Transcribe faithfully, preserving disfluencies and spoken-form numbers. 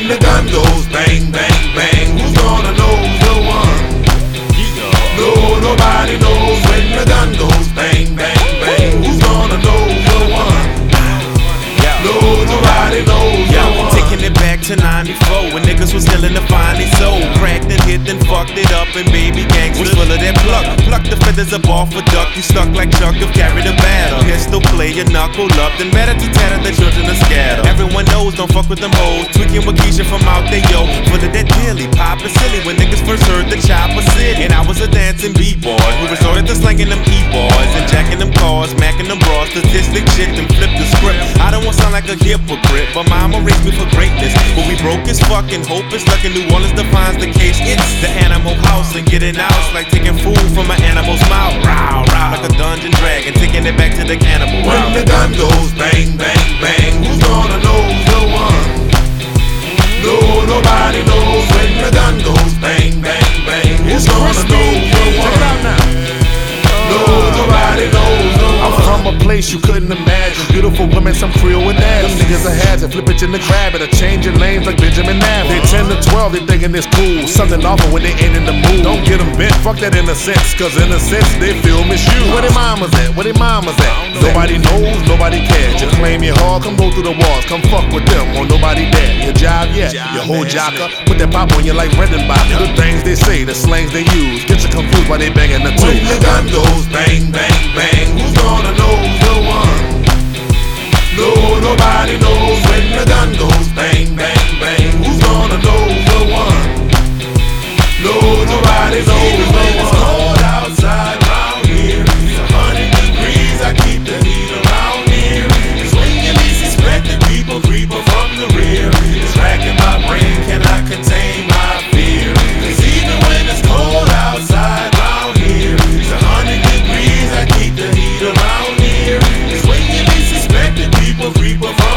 the gun goes bang, bang, bang, who's gonna know the one? No, nobody knows when the gun goes bang, bang, bang, who's gonna know the one? No, nobody knows the one. Taking it back to ninety-four when niggas was still in the finely sold. Cracked and hit, then fucked it up, and baby gangs was full of that pluck. Pluck the feathers up off a duck, you stuck like Chuck, you carried a batter. Pistol play, your knuckle up, then better to tatter the children are scattered. Everyone knows, don't fuck with them hoes. Tweaking with Keisha from out there, yo. Full of that dilly, poppin' silly when niggas first heard the chopper city. And I was a dancing b-boy who resorted to slanging them e-boys and jacking them cars, macking them bras, statistic shit, then flip the script. I don't want to sound like a hypocrite, but mama raised me for greatness. But we broke as fucking hope is stuck in New Orleans defines the case. It's the Animal House and getting out it's like taking food from an animal's mouth. Row, row like a dungeon dragon, taking it back to the cannibal. When the gun goes bang, bang, bang, who's gonna know the one? No, nobody knows when the gun goes bang, bang, bang, who's gonna know the one? No, nobody knows the one. I'm from a place you couldn't imagine. Beautiful women, some Creole with ass. Them niggas a hazard, flip it in the crab and a change your names like Benjamin Nab. They ten to twelve, they thinking it's cool. Something awful when they ain't in the mood. Don't get them bent, fuck that innocence, cause innocence they feel misused. Where they mamas at? Where they mamas at? Nobody knows, nobody cares. You claim your hard, come go through the walls, come fuck with them, or nobody there. Your job, yeah, your whole jocker. Put that pop on you like Redenbacher. The things they say, the slangs they use, get you confused while they banging the two. When the gun goes bang, bang, bang, who's gonna know the one? No, nobody knows when the gun goes bang, bang, bang, who's gonna know the one? No, nobody knows the one. It's cold outside round here, it's a hundred degrees, I keep the heat around here. It's when you least expect it, people creeping from the rear. It's racking my brain, cannot contain my fear. Cause even when it's cold outside round here, it's a hundred degrees, I keep the heat around here. It's when you least expect it, people creep up